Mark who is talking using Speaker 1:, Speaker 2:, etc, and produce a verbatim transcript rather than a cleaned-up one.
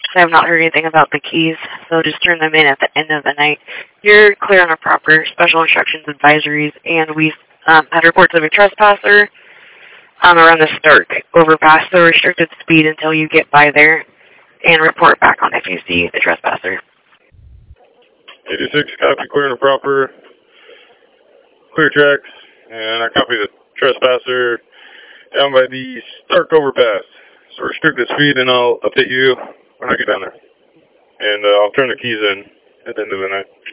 Speaker 1: I have not heard anything about the keys, so just turn them in at the end of the night. You're clear on a proper special instructions advisories, and we've um, had reports of a trespasser um, around the Stark. Overpass the restricted speed until you get by there, and report back on if you see the trespasser.
Speaker 2: eighty-six, copy, clear on a proper, clear tracks, and I copy the trespasser down by the Stark overpass. So restricted speed, and I'll update you when I get down there. And uh, I'll turn the keys in at the end of the night.